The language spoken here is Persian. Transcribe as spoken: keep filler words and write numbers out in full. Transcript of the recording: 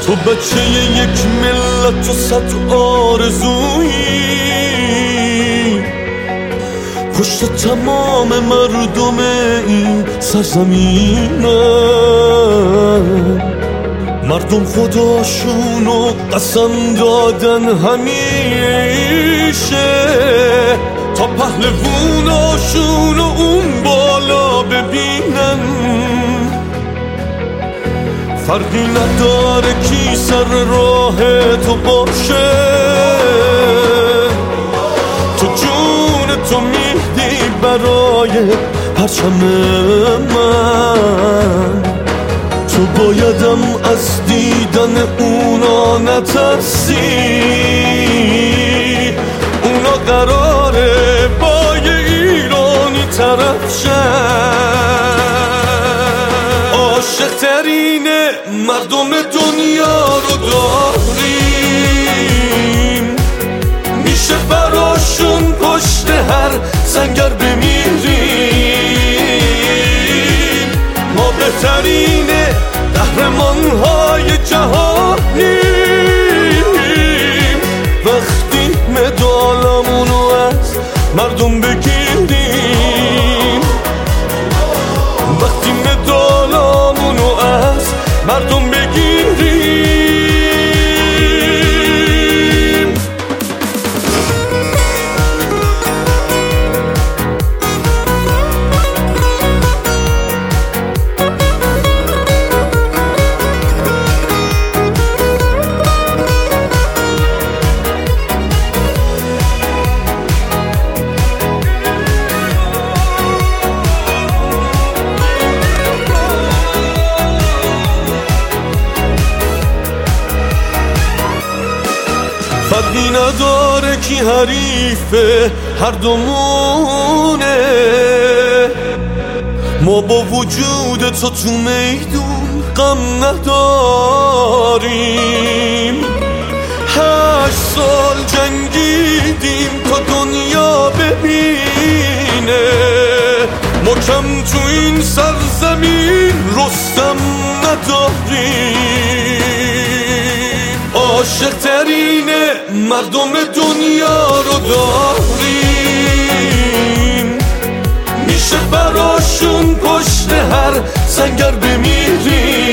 تو بچه یک ملت و صد آرزویی، پشت تمام مردم این سرزمینم. مردم خداشونو قسم دادن همیشه تا پهلووناشونو اون بالا ببینن. فرقی نداره کی سر راه تو باشه، تو جون تو میدی برای پرچم من. تو بایدم از دیدن اونا نترسی، اونا قراره با یه ایرانی طرف شن. عاشق ترین مردم دنیا رو داریم، میشه براشون پشت هر سنگر بمیریم. ما بهترین قهرمان‌های جهانیم وقتی مدالمونو از مردم بگیریم، وقتی مدالمونو از مردم بگیریم. فرقی نداره کی حریفه، هر دومونه. ما با وجود تو تو میدون غم نداریم. هشت سال جنگیدیم تا دنیا ببینه، ما کم تو این سرزمین رستم نداریم. عاشق ترین مردم دنیا رو داریم، میشه براشون پشت هر سنگر بمیریم.